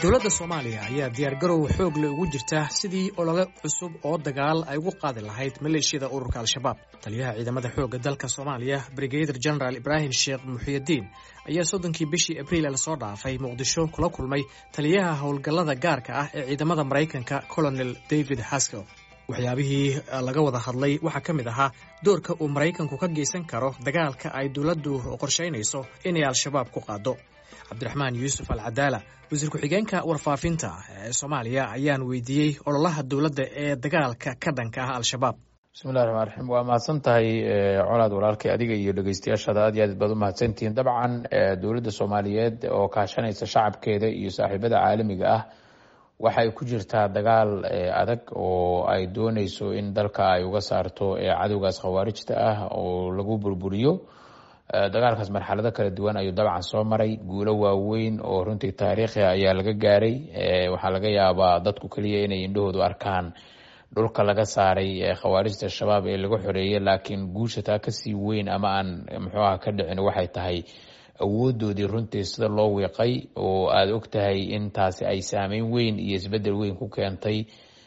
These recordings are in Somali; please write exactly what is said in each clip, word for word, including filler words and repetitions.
dowladda Soomaaliya ayaa diyaar garow xoog leh ugu jirta sidii olole cusub oo dagaal ay ugu qaadi lahayd maleeshiyada ururka Al-Shabaab. Taliyaha ciidamada xoogga dalka Soomaaliya Brigadier General Ibrahim Sheekh Muxyidiin ayaa soddonkii bishii Abriil la soo dhaafay Muqdisho kula kulmay taliyaha howlgallada gaarka ah ee ciidamada Mareykanka Colonel David Haskell. waxyaabihii laga wada hadlay waxa ka mid ahaa doorka uu Mareykanku ka geysan karo dagaalka ay dowladdu qorsheynayso inay Al-Shabaab ku qaado. Cabdiraxmaan Yuusuf Al-Cadaala wasiir ku-xigeenka warfaafinta ee Soomaaliya ayaan weydiiyey ololaha dowladda ee dagaalka ka dhanka ah Al-Shabaab. bismillahi raxmaani raxiim. waa mahadsan tahay colaad walaalkay adiga iyo dhegeystayaashaada aad iyo aad baad u mahadsantihiin. dabcan dowladda Soomaaliyeed oo kaashanaysa shacabkeeda iyo saaxiibada caalamiga ah waxay ku jirtaa dagaal adag oo ay doonayso in dalka ay uga saarto cadowgaas khawaarijta ah oo lagu burburiyo. dagaalkaas marxalado kala duwan ayuu dabcan soo maray, guulo waaweyn oo runtii taariikhi ayaa laga gaaray. waxaa laga yaabaa dadku keliya inay indhahoodu arkaan dhulka laga saaray khawaarijta shabaab ee laga xoreeyay, laakiin guusha taa kasii weyn ama aan muxuu ah ka dhicin waxay tahay awoodoodii runtii sida loo wiiqay oo aada og tahay in taasi ay saameyn weyn iyo isbedel weyn ku keentay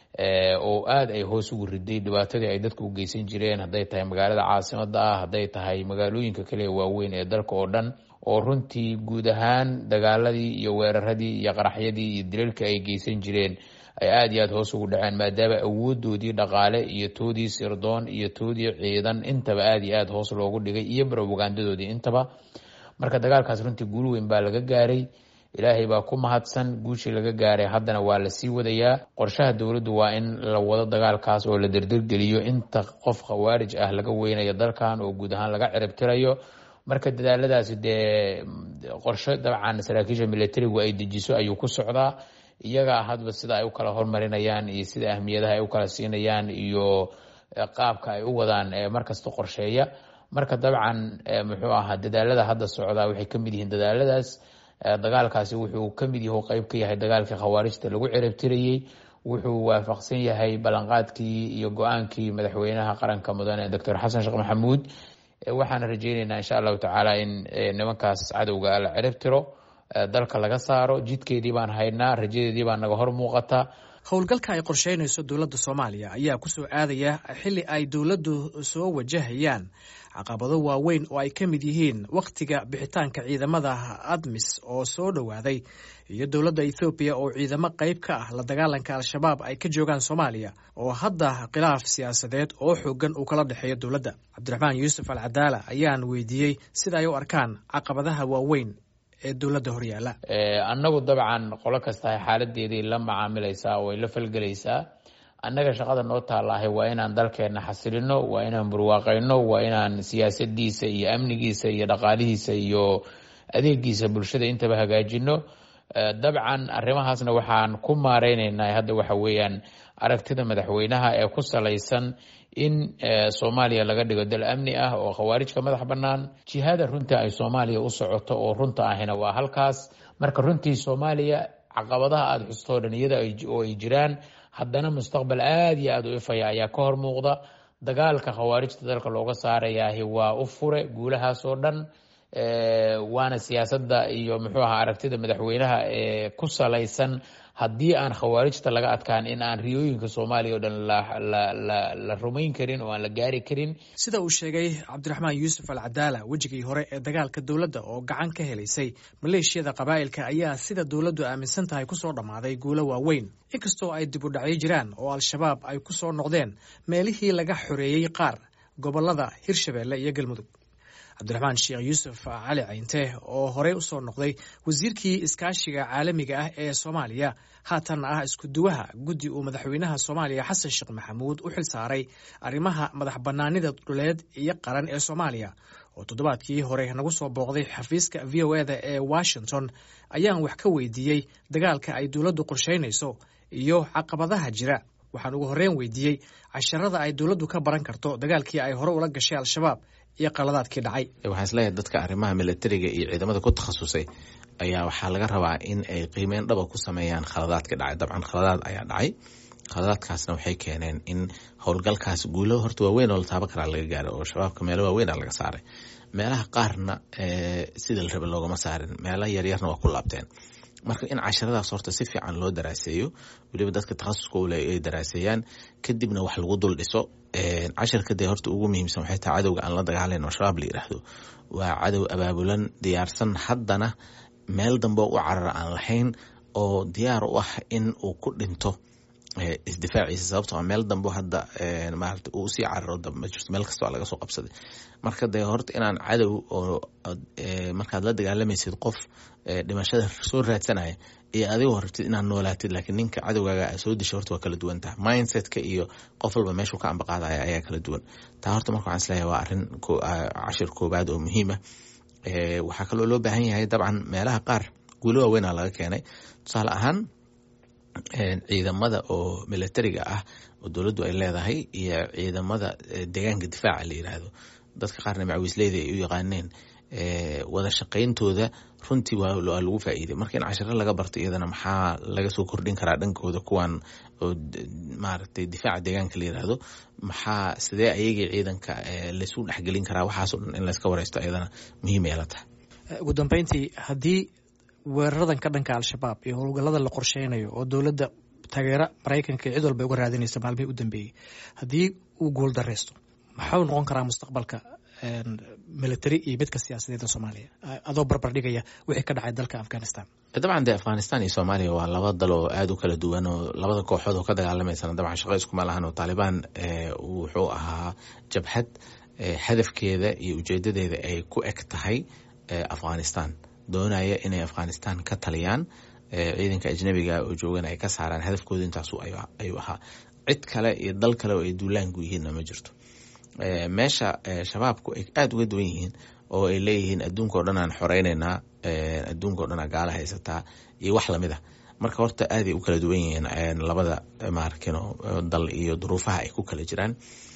oo aada ay hoos ugu riday dhibaatadii ay dadku u geysan jireen, hadday tahay magaalada caasimada ah, hadday tahay magaalooyinka kale waaweyn ee dalka oo dhan, oo runtii guud ahaan dagaaladii iyo weeraradii iyo qaraxyadii iyo dilalka ay geysan jireen ay aada iyo aada hoos ugu dhaceen, maadaama awoodoodii dhaqaale iyo toodii sirdoon iyo toodii ciidan intaba aada iyo aada hoos loogu dhigay iyo propagandadoodii intaba. marka dagaalkaas runtii guul weyn baa laga gaaray, ilaahay baa ku mahadsan. guushii laga gaaray haddana waa lasii wadayaa. qorshaha dowladdu waa in la wado dagaalkaas oo la derdergeliyo inta qof khawaarij ah laga weynayo dalkan oo guud ahaan laga ciribtirayo. marka dadaaladaasi dee qorshe dabcan saraakiisha militarigu ay dejiso ayuu ku socdaa. iyagaa hadba sida ay u kala hormarinayaan iyo sida ahmiyadaha ay u kala siinayaan iyo qaabka ay u wadaan markasta qorsheeya. marka dabcan muxuu ahaa dadaalada hadda socdaa waxay kamid yihiin dadaaladaas. dagaalkaasi wuxuu kamid yahay qeyb ka yahay dagaalkii khawaarijta lagu ciribtirayey. wuxuu waafaqsan yahay ballanqaadkii iyo go-aankii madaxweynaha qaranka mudane doctor xasan sheekh maxamuud. waxaana rajeyneynaa insha allahu tacaala in nimankaas cadowga la ciribtiro, dalka laga saaro. jidkeedii baan haynaa, rajadeedii baa naga hor muuqata. howlgalka ay qorsheynayso dowladda Soomaaliya ayaa ku soo aadaya xilli ay dowladdu soo wajahayaan caqabado waaweyn oo ay ka mid yihiin wakhtiga bixitaanka ciidamada ADMIS oo soo dhowaaday iyo dowladda Ethiopia oo ciidamo qayb ka ah la dagaalanka Al-Shabaab ay ka joogaan Soomaaliya oo hadda khilaaf siyaasadeed oo xooggan uu kala dhexeeyo dowladda. Cabdiraxmaan Yuusuf Al-Cadaala ayaan weydiiyey sida ay u arkaan caqabadaha waaweyn ee dowladda horyaala. annagu dabcan qolo kasta xaaladeedii la macaamilaysaa oo ay la falgelaysaa. annaga shaqada noo taallaahay waa inaan dalkeena xasilino, waa inaan burwaaqayno, waa inaan siyaasadiisa iyo amnigiisa iyo dhaqaalihiisa iyo adeegiisa bulshada intaba hagaajino. dabcan arrimahaasna waxaan ku maareyneynaa hadda waxa weeyaan aragtida madaxweynaha ee ku salaysan in Soomaaliya laga dhigo dal amni ah oo khawaarijka madax bannaan. jihada runtii ay Soomaaliya u socoto oo runta ahina waa halkaas. marka runtii Soomaaliya caqabadaha aada xustoo dhan iyada oo ay jiraan, haddana mustaqbal aada iyo aada u ifaya ayaa ka hor muuqda. dagaalka khawaarijta dalka looga saarayaahi waa u fure guulahaas oo dhan. waana siyaasadda iyo muxuu ahaa aragtida madaxweynaha ee ku salaysan haddii aan khawaarijta laga adkaan in aan riyooyinka Soomaaliya oo dhan la la la la rumayn karin oo aan la gaari karin. sida uu sheegay Cabdiraxmaan Yuusuf Al-Cadaala, wejigii hore ee dagaalka dowladda oo gacan ka helaysay maleeshiyada qabaa'ilka ayaa sida dowladdu aaminsan tahay kusoo dhammaaday guulo waaweyn, inkastoo ay dib u dhacyo jiraan oo Al-Shabaab ay ku soo noqdeen meelihii laga xoreeyey qaar gobolada Hirshabeelle iyo Galmudug. Cabdiraxmaan Sheekh Yuusuf Cali Cayinte oo horey u soo noqday wasiirkii iskaashiga caalamiga ah ee Soomaaliya, haatanna ah isku duwaha guddi uu madaxweynaha Soomaaliya Xasan Sheekh Maxamuud u xil saaray arrimaha madax bannaanida dhuleed iyo qaran ee Soomaaliya, oo toddobaadkii hore nagu soo booqday xafiiska V O A-da ee Washington, ayaan wax ka weydiiyey dagaalka ay dowladdu qorsheynayso iyo caqabadaha jira. waxaan ugu horreyn weydiiyey casharada ay dowladdu ka baran karto dagaalkii ay hore ula gashay Al-Shabaab iyo qaladaadkii dhacay. waxaan isleeyahay dadka arrimaha militariga iyo ciidamada ku takhasusay ayaa waxaa laga rabaa in ay qiimeyn dhaba ku sameeyaan khaladaadkii dhacay. dabcan khaladaad ayaa dhacay, khaladaadkaasna waxay keeneen in howlgalkaas guulo horta waaweyn oo la taaban karaa laga gaaro oo shabaabka meelo waaweyn laga saaray. meelaha qaarna sida la raba loogama saarin, meelaha yaryarna waa ku laabteen. marka in casharadaas horta si fiican loo daraaseeyo weliba dadka takhasuska u leh ay daraaseeyaan kadibna wax lagu dul dhiso casharka dee horta ugu muhiimsan waxay tahay cadowga aan la dagaalayn oo shabaab la yidhaahdo waa cadow abaabulan diyaarsan haddana meel dambe u carara aan lahayn oo diyaar u ah in uu ku dhinto isdifaaciisa sababtoo meel dambe hadda maarata uu sii cararo dambe ma jirto meel kasta waa laga soo qabsaday marka dee horta inaan cadow oo markaad la dagaalamaysid qof dhimashada soo raadsanaya iyo adigoo rabtid inaad noolaatid laakiin ninka cadowgaaga soo disha horta waa kala duwan tahay mindsetka iyo qof walba meeshuu ka ambaqaadaya ayaa kala duwan taa horta marka waxaan isleeyahay waa arrin cashir koobaad oo muhiima waxaa kaloo loo baahan yahay dabcan meelaha qaar guulo waaweynaa laga keenay tusaale ahaan ciidamada oo militariga ah oo dowladdu ay leedahay iyo ciidamada deegaanka difaaca la yiraahdo dadka qaarna macawisleyda ay u yaqaaneen wada shaqayntooda runtii waa lagu faa'iiday marka in casharo laga barto iyadana maxaa laga soo kordhin karaa dhankooda kuwan oo maaragtay difaaca deegaanka la yiraahdo maxaa sidee ayagii ciidanka laysu dhexgelin karaa waxaasoo dhan in layska wareysto iyadana muhiim ay la tahay ugu dambeyntii haddii weeraradan ka dhanka al-shabaab iyo howlgallada la qorsheynayo oo dowladda taageera maraykanka cid walba uga raadinaysa maalmihii u dambeeyey haddii uu guul dareysto maxuu noqon karaa mustaqbalka military iyo midka siyaasadeed ee Soomaaliya adoo barbar dhigaya wixii ka dhacay dalka Afghanistan dabcan de Afghanistan iyo Soomaaliya waa laba dal oo aad u kala duwan oo labada kooxood oo ka dagaalamaysan dabcan shaqo isku ma lahan oo Taliban wuxuu ahaa jabhad hadafkeeda iyo ujeedadeeda ay ku eg tahay Afghanistan doonaya inay Afghanistan ka taliyaan ciidanka ajnabiga oo joogan ay ka saaraan hadafkooda intaas ayuu ahaa cid kale iyo dal kale oo ay duulaan ku yihiin ma jirto meesha shabaabku ay aad uga duwan yihiin oo ay leeyihiin adduunka oo dhan aan xoreynaynaa adduunka oo dhan aan gaala haysataa iyo wax lamid ah marka horta aad ay u kala duwan yihiin labada maarkino dal iyo duruufaha ay ku kala jiraan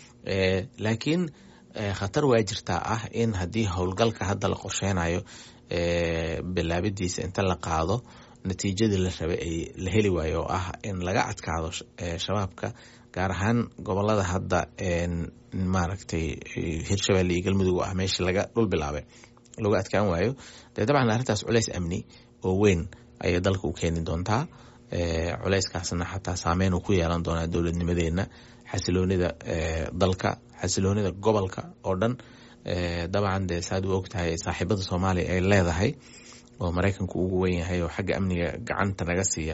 laakiin khatar waa jirtaa ah in haddii howlgalka hadda la qorsheynayo bilaabidiisa inta la qaado natiijadii la rabay ay la heli waayo oo ah in laga adkaado shabaabka gaar ahaan gobolada hadda maaragtay Hirshabelle iyo Galmudug ah meeshii laga dhul bilaabay lagu adkaan waayo dee dabcan arrintaas culays amni oo weyn ayay dalka u keeni doontaa culayskaasna xataa saameyn uu ku yeelan doonaa dowladnimadeena xasiloonida dalka xasiloonida gobolka oo dhan dabcan dee saad u ogtahay saaxiibada Soomaaliya ay leedahay oo Mareykanku ugu weyn yahay oo xagga amniga gacanta naga siiya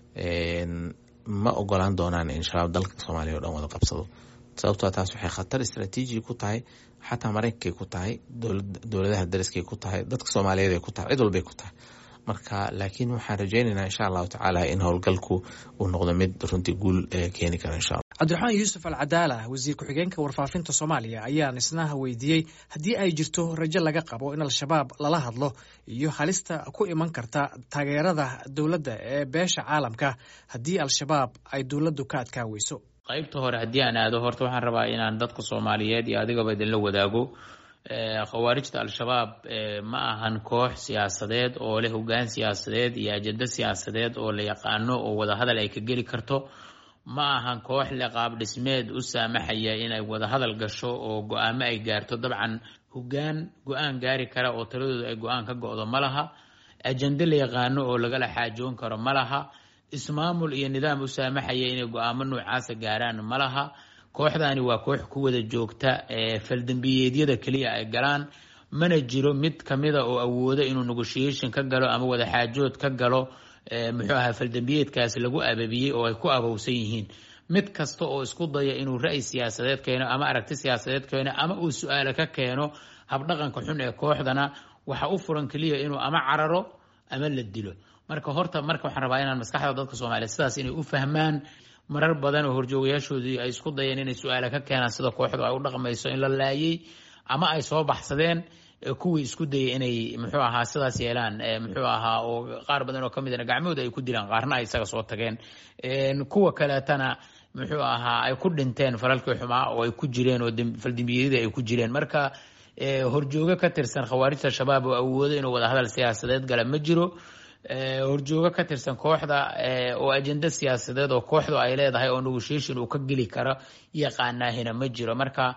ma ogolaan doonaan in shabaab dalka Soomaaliya oo dhan wada qabsado sababtoo taas waxay khatar istaraatiiji ku tahay xataa Mareykankay ku tahay dowladaha dariskay ku tahay dadka Soomaaliyeed ay ku tahay cid walbay ku tahay marka laakiin waxaan rajaynaynaa insha Allah tacaala in howlgalku uu noqdo mid runtii guul keeni kara insha Allah cabdiraxmaan yuusuf alcadaala wasiir ku-xigeenka warfaafinta Soomaaliya ayaan isna weydiiyey haddii ay jirto rajo laga qabo in al-shabaab lala hadlo iyo halista ku iman karta taageerada dowladda ee beesha caalamka haddii al-shabaab ay dowladdu ka adkaa weyso qaybta hore haddii aan aado horta waxaan rabaa inaan dadka Soomaaliyeed iyo adigaba idinla wadaago khawaarijta al-shabaab ma ahan koox siyaasadeed oo leh hoggaan siyaasadeed iyo ajenda siyaasadeed oo la yaqaano oo wada hadal ay ka geli karto ma ahan koox le qaab dhismeed u saamaxaya inay wada hadal gasho oo go'aamo ay gaarto dabcan hoggaan go'aan gaari kara oo taladooda ay go'aan ka go'do ma laha ajenda la yaqaano oo lagala xaajoon karo ma laha ismaamul iyo nidaam u saamaxaya inay go'aamo noocaasa gaaraan ma laha kooxdaani waa koox ku wada joogta faldambiyeedyada kaliya ay galaan mana jiro mid kamida oo awooda inuu negotiation ka galo ama wada xaajood ka galo muxuu ahaa faldambiyeedkaas lagu ababiyey oo ay ku abowsan yihiin mid kasta oo isku daya inuu ra'yi siyaasadeed keeno ama aragti siyaasadeed keeno ama uu su'aalo ka keeno habdhaqanka xun ee kooxdana waxa u furan kaliya inuu ama cararo ama la dilo marka horta marka waxaan rabaa inaan maskaxda dadka Soomaaliyeed sidaas inay u fahmaan marar badan oo horjoogayaashoodii ay isku dayeen inay su'aalo ka keenaan sida kooxdu ay u dhaqmayso in la laayay ama ay soo baxsadeen kuwii isku dayay inay muxuu ahaa sidaas yeelaan muxuu ahaa oo qaar badan oo kamid ah gacmooda ay ku dilaan qaarna ay isaga soo tageen kuwa kaleetana muxuu ahaa ay ku dhinteen falalkii xumaa oo ay ku jireen oo faldambiyada ay ku jireen marka horjooga ka tirsan khawaarijta shabaab oo awoodo inuu wada hadal siyaasadeed gala ma jiro horjooga ka tirsan kooxda oo ajenda siyaasadeed oo kooxdu ay leedahay oo negotiation uu ka geli karo yaqaanaahina ma jiro marka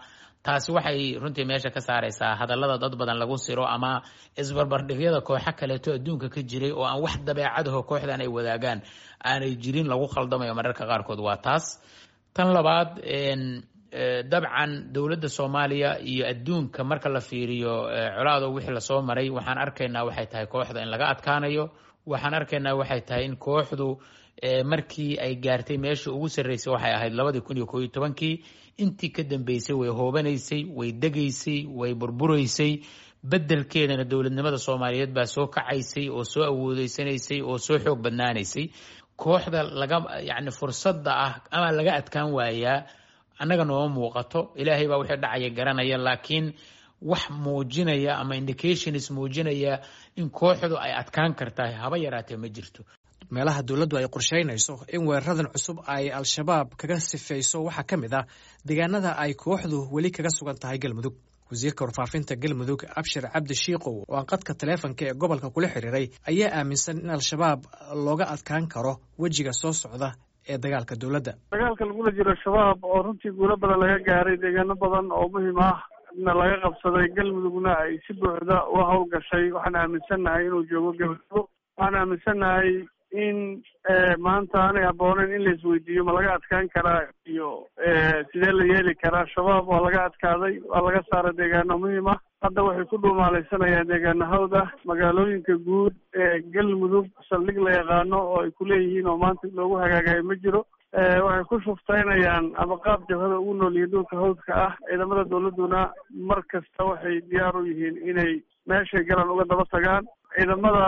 taasi waxay runtii meesha ka saaraysaa hadallada dad badan lagu siro ama isbarbardhigyada kooxo kaleeto adduunka ka jiray oo aan wax dabeecadaho kooxdan ay wadaagaan aanay jirin lagu khaldamayo mararka qaarkood waa taas. tan labaad dabcan dowladda soomaaliya iyo adduunka marka la fiiriyo colaado wixii lasoo maray waxaan arkaynaa waxay tahay kooxda in laga adkaanayo. waxaan arkaynaa waxay tahay in kooxdu markii ay gaartay meesha ugu sarreysay waxay ahayd labadii kun iyo koo iyo tobankii. intii ka dambeysay way hoobanaysay, way degaysay, way burburaysay. beddelkeedana dowladnimada soomaaliyeed baa soo kacaysay oo soo awoodeysanaysay oo soo xoog badnaanaysay. kooxda laga yacni fursadda ah ama laga adkaan waayaa annaga nooma muuqato. ilaahay baa wixii dhacaya garanaya, laakiin wax muujinaya ama indications muujinaya in kooxdu ay adkaan kartahay haba yaraatee ma jirto. meelaha dowladdu ay qorshaynayso in weeraradan cusub ay al-shabaab kaga sifayso waxaa ka mid ah deegaanada ay kooxdu weli kaga sugan tahay galmudug. wasiirka warfaafinta galmudug abshir cabdi shiikow oo aan qadka taleefanka ee gobolka kula xiriiray ayaa aaminsan in al-shabaab looga adkaan karo wejiga soo socda ee dagaalka dowladda. dagaalka lagula jiro shabaab oo runtii guulo badan laga gaaray, deegaano badan oo muhiim ah na laga qabsaday, galmudugna ay si buuxda uga howlgashay. waxaan aaminsannahay inuu joogo galmudug. waxaan aaminsannahay in maanta aanay habbooneyn in la isweydiiyo ma laga adkaan karaa iyo sidee la yeeli karaa. shabaab waa laga adkaaday, waa laga saaray deegaano muhiim ah. hadda waxay ku dhuumaalaysanayaan deegaano hawd ah. magaalooyinka guud ee galmudug saldhig la yaqaano oo ay ku leeyihiin oo maanta loogu hagaagayo ma jiro. waxay ku shuftaynayaan ama qaab jabhada ugu nool yihiin dhulka hawdka ah. ciidamada dowladduna mar kasta waxay diyaar u yihiin inay meeshay galan uga daba tagaan. ciidamada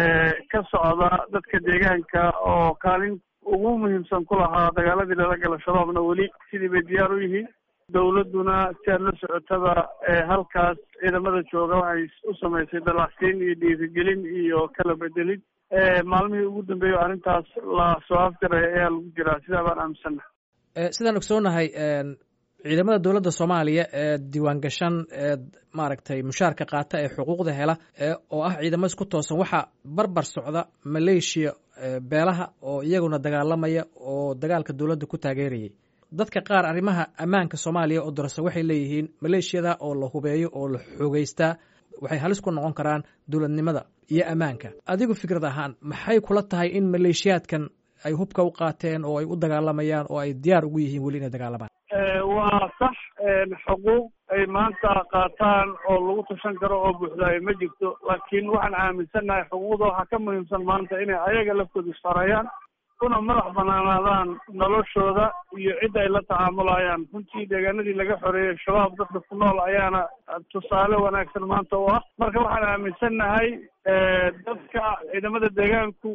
ka socda dadka deegaanka oo kaalin ugu muhiimsan ku lahaa dagaaladii lala gala shabaabna weli sidii bay diyaar u yihiin. dowladduna si aad la socotada halkaas ciidamada jooga waxay u samaysay dalacsiin iyo dhiirigelin iyo kala bedelid. maalmihii ugu dambeeyo arrintaas la soo afjaray ayaa lagu jiraa, sidaa baan aaminsannahay. sidaan ogsoonahay ciidamada dowladda soomaaliya ee diiwaan gashan ee maaragtay mushaarka qaata ee xuquuqda hela oo ah ciidamo isku toosan waxaa barbar socda maleeshiya beelaha oo iyaguna dagaalamaya oo dagaalka dowladda ku taageerayay. dadka qaar arrimaha ammaanka soomaaliya oo darasa waxay leeyihiin maleeshiyada oo la hubeeyo oo la xoogeystaa waxay halis ku noqon karaan dowladnimada iyo ammaanka. adigu fikrad ahaan maxay kula tahay in maleeshiyaadkan ay hubka u qaateen oo ay u dagaalamayaan oo ay diyaar ugu yihiin weli inay dagaalamaan? waa sax. xuquuq ay maanta qaataan oo lagu tashan karo oo buuxdaayo ma jirto, laakiin waxaan aaminsannahay xuquuqda waxaa ka muhiimsan maanta inay ayaga laftooda isfarayaan kuna madax banaanaadaan noloshooda iyo cidda ay la tacaamulayaan. runtii deegaanadii laga xoreeyey shabaab dadka ku nool ayaana tusaale wanaagsan maanta u ah. marka waxaan aaminsannahay dadka ciidamada deegaanku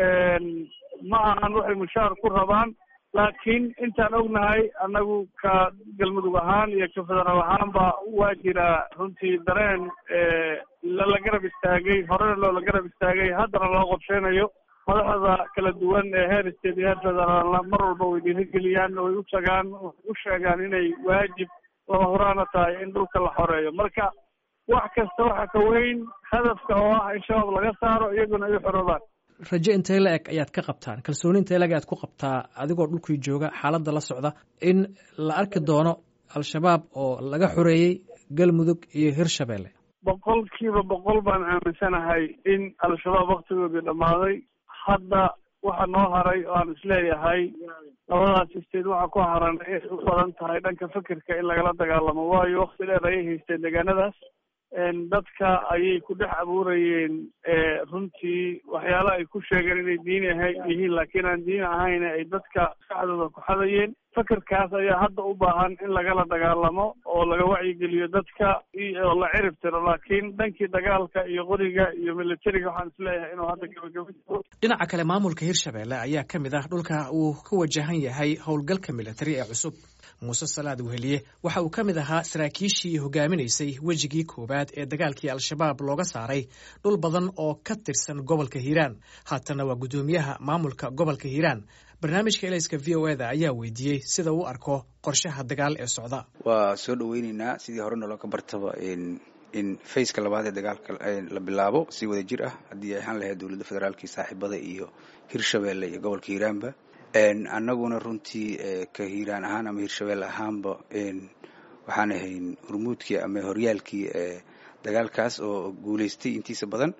ma ahan waxay mushaar ku rabaan, laakiin intaan ognahay annagu ka galmudug ahaan iyo ka federaal ahaanba waa jiraa runtii dareen lala garab istaagay, horena loola garab istaagay, haddana loo qorsheynayo. madaxda kala duwan ee heer state iyo heer federaalna mar walba way dhiirigeliyaan, way u tagaan, u sheegaan inay waajib lama huraana tahay in dhulka la xoreeyo. marka wax kasta waxa ka weyn hadafka oo ah in shabaab laga saaro iyaguna ay u xoroobaan. raje intee la eg ayaad ka qabtaan, kalsooni intee la eg ayaad ku qabtaa adigoo dhulkii jooga xaaladda la socda in la arki doono al-shabaab oo laga xoreeyey galmudug iyo hirshabeelle? boqol kiiba boqol baan aaminsanahay in al-shabaab waktigoodii dhammaaday. hadda waxa noo haray oo aan isleeyahay labadaas state waxa ku haran ay u badan tahay dhanka fikirka in lagala dagaalamo, waayo wakti dheer ayay haysteen deegaanadaas. dadka ayay ku dhex abuurayeen runtii waxyaala ay ku sheegeen inay diin yihiin laakiin aan diin ahayn ay dadka maskaxdooda ku xadayeen. fikirkaas ayaa hadda u baahan in lagala dagaalamo oo laga wacyigeliyo dadka oo la cirib tiro, laakiin dhankii dagaalka iyo qoriga iyo militariga waxaan isleeyahay inuu hadda gabagabo jiro. dhinaca kale maamulka hirshabeelle ayaa ka mid ah dhulka uu ka wajahan yahay howlgalka militari ee cusub. muuse salaad weheliye waxa uu ka mid ahaa saraakiishii hogaaminaysay wejigii koowaad ee dagaalkii al-shabaab looga saaray dhul badan oo ka tirsan gobolka hiiraan. haatana waa guddoomiyaha maamulka gobolka hiiraan. barnaamijka elayska v o eda ayaa weydiiyey sida uu arko qorshaha dagaal ee socda. waa soo dhaweyneynaa sidii hore naloo ka bartaba in fayska labaad ee dagaalka la bilaabo si wada jir ah haddii ay ahaan lahayd dowladda federaalka saaxiibada iyo hirshabeelle iyo gobolka hiiraanba. annaguna runtii ka hiiraan ahaan ama hirshabelle ahaanba waxaan ahayn hormuudkii ama horyaalkii dagaalkaas oo guulaystay intiisa badan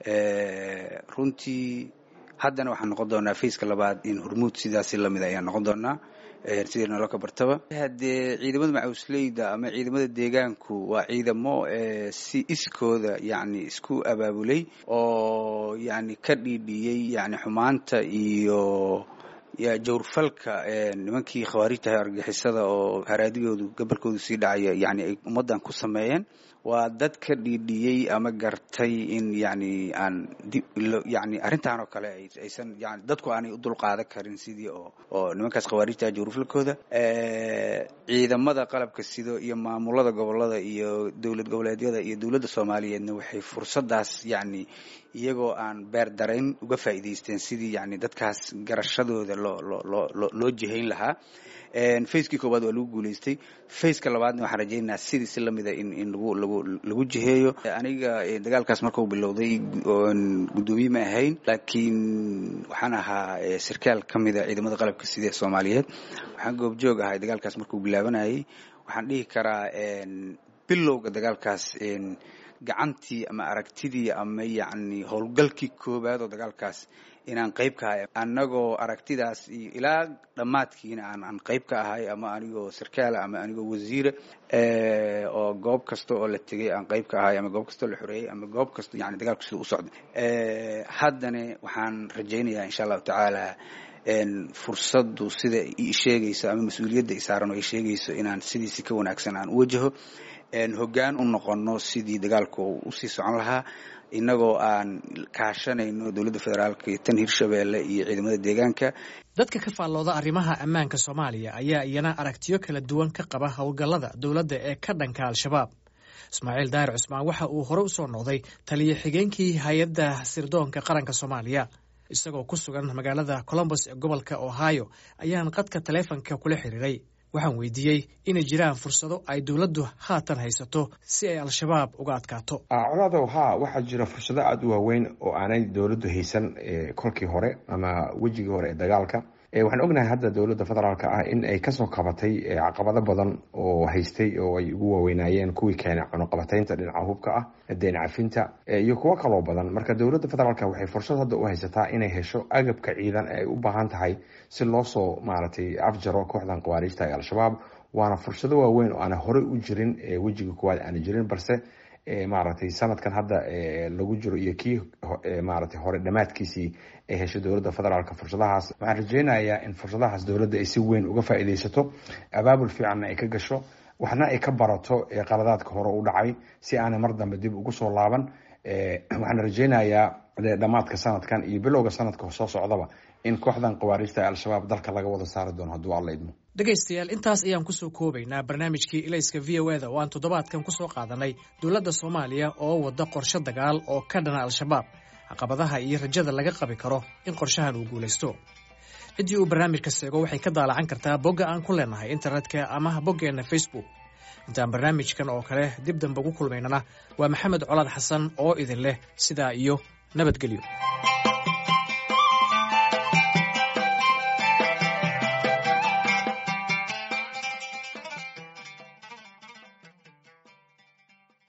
runtii haddana waxaan noqon doonaa fayska labaad in hormuud sidaasi lamid ayaan noqon doonaa sidii nolo ka bartaba haddee ciidamada macawisleyda ama ciidamada deegaanku waa ciidamo si iskooda yani isku abaabulay oo yani ka dhiidhiyey yani xumaanta iyo jawrfalka nimankii khawaarijtahay argixisada oo haraadigoodu gabalkoodu sii dhacaya yani ay ummaddan ku sameeyeen waa dad ka dhiidhiyey ama gartay in yani aan yani arrintan oo kale aysan yani dadku aanay u dulqaadan karin sidii oo oo nimankaas khawaarijtahay jawrfalkooda ciidamada qalabka sido iyo maamulada gobolada iyo dowlad goboleedyada iyo dowladda soomaaliyeedna waxay fursadaas yani iyagoo aan beer darayn uga faa'iidaysteen sidii yani dadkaas garashadooda loo loo loo loo jihayn lahaa fayskii koowaad waa lagu guulaystay fayska labaadna waxaan rajaynayaa sidii si lamida in in lagu lagu lagu jiheeyo aniga dagaalkaas markuu bilowday guddoomiye ma ahayn laakiin waxaan ahaa sarkaal ka mida ciidamada qalabka sida ee Soomaaliyeed waxaan goobjoog ahay dagaalkaas markuu bilaabanayay waxaan dhihi karaa bilowga dagaalkaas gacantii ama aragtidii ama yani howlgalkii koowaad oo dagaalkaas inaan qayb ka ahay annagoo aragtidaas ilaa dhammaadkiina aan aan qayb ka ahay ama anigoo sarkaal ama anigoo wasiira oo goob kasta oo la tegay aan qayb ka ahay ama goob kasta oo la xoreeyay ama goob kasta yani dagaalku sida u socday haddana waxaan rajaynayaa insha allahu tacaala fursaddu sida ay sheegayso ama mas-uuliyadda isaaran oo ay sheegayso inaan sidiisi ka wanaagsan aan u wajaho hoggaan u noqono sidii dagaalku usii socon lahaa inagoo aan kaashanayno dowladda federaalka iyo tan hirshabeelle iyo ciidamada deegaanka dadka ka faallooda arrimaha ammaanka Soomaaliya ayaa iyana aragtiyo kala duwan ka qaba howlgallada dowladda ee ka dhanka al-shabaab Ismaaciil Daahir Cusmaan waxa uu hore u soo noqday taliye xigeenkii hay'adda sirdoonka qaranka Soomaaliya isagoo ku sugan magaalada Columbus ee gobolka Ohio ayaan qadka taleefanka kula xiriiray waxaan weydiiyey inay jiraan fursado ay dowladdu haatan haysato si ay al-shabaab uga adkaato coladow haa waxaa jira fursado aada u waaweyn oo aanay dowladdu haysan kolkii hore ama wejigii hore ee dagaalka waxaan ognahay hadda dowladda federaalka ah in ay kasoo qabatay caqabado badan oo haystay oo ay ugu waaweynaayeen kuwii keenay cunuqabataynta dhinaca hubka ah deyn cafinta iyo kuwo kaloo badan marka dowladda federaalka waxay fursad hadda u haysataa inay hesho agabka ciidan ee ay u baahan tahay si loo soo maaragtay afjaro kooxdan khawaarijta ee al-shabaab waana fursado waaweyn oo aan horey u jirin wejiga koowaad aan jirin balse maaragtay sanadkan hadda lagu jiro iyo kii maaragtay hore dhamaadkiisii ay heshay dowladda federaalka fursadahaas waxaan rajaynayaa in fursadahaas dowladda ay si weyn uga faa'iidaysato abaabul fiicanna ay ka gasho waxna ay ka barato qaladaadka hore u dhacay si aanay mar dambe dib ugu soo laaban waxaan rajaynayaa dhamaadka sanadkan iyo bilowga sanadka soo socdaba in kooxdan khawaarijta al-shabaab dalka laga wada saari doono hadduu alla idmo dhegaystayaal intaas ayaan kusoo koobaynaa barnaamijkii ilayska v o eda oo aan toddobaadkan kusoo qaadanay dowladda Soomaaliya oo wada qorshe dagaal oo ka dhana al-shabaab caqabadaha iyo rajada laga qabi karo in qorshahan uu guulaysto cidii uu barnaamijka seego waxay ka daalacan kartaa bogga aan ku leenahay internetka ama boggeena Facebook intaan barnaamijkan oo kale dib dambe ugu kulmaynana waa Maxamed Colaad Xasan oo idin leh sidaa iyo nabadgelyo.